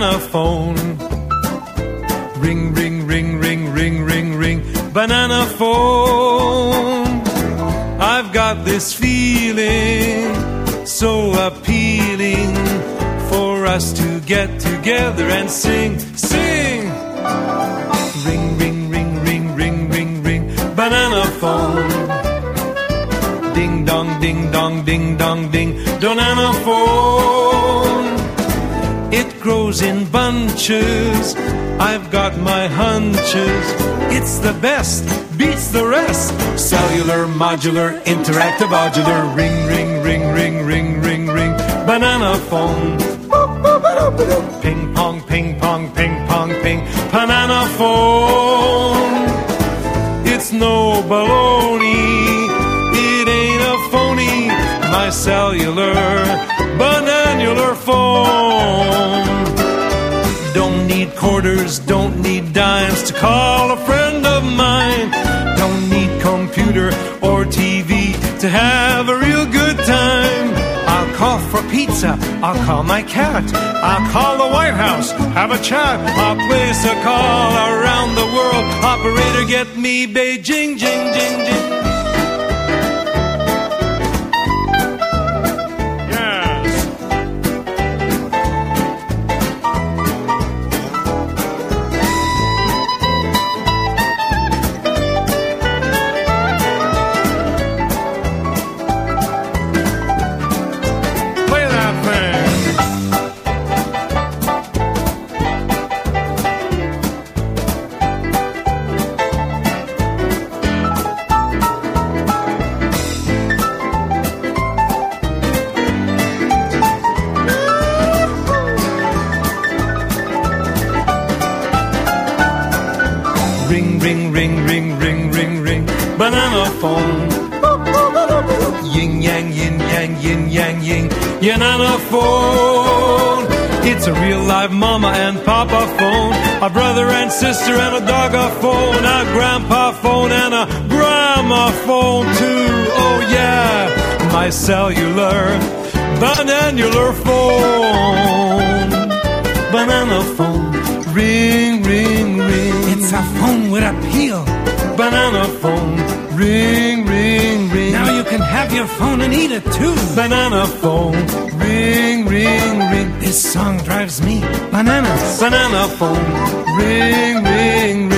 banana phone. Ring, ring, ring, ring, ring, ring, ring, banana phone. I've got this feeling so appealing for us to get together and sing, sing. Ring, ring, ring, ring, ring, ring, ring, banana phone. Ding dong, ding dong, ding dong, ding, banana phone. It grows in bunches, I've got my hunches. It's the best, beats the rest. Cellular, modular, interactive, modular. Ring, ring, ring, ring, ring, ring, ring, banana phone. Ping pong, ping pong, ping pong, ping, banana phone. It's no baloney, it ain't a phony. My cellular, bananular phone. Don't need quarters, don't need dimes to call a friend of mine. Don't need computer or TV to have a real good time. I'll call for pizza, I'll call my cat, I'll call the White House, have a chat. I'll place a call around the world. Operator, get me Beijing, jing, jing, jing. Ring, ring, ring, ring, ring, ring, ring, banana phone. Yin yang, yin yang, yin yang, yin, yanana phone. It's a real live mama and papa phone, a brother and sister and a dogga phone, a grandpa phone and a grandma phone too. Oh yeah, my cellular, bananular phone. Banana phone. Ring, ring, ring. It's a phone with appeal. Banana phone. Ring, ring, ring. Now you can have your phone and eat it too. Banana phone. Ring, ring, ring. This song drives me bananas. Banana phone. Ring, ring,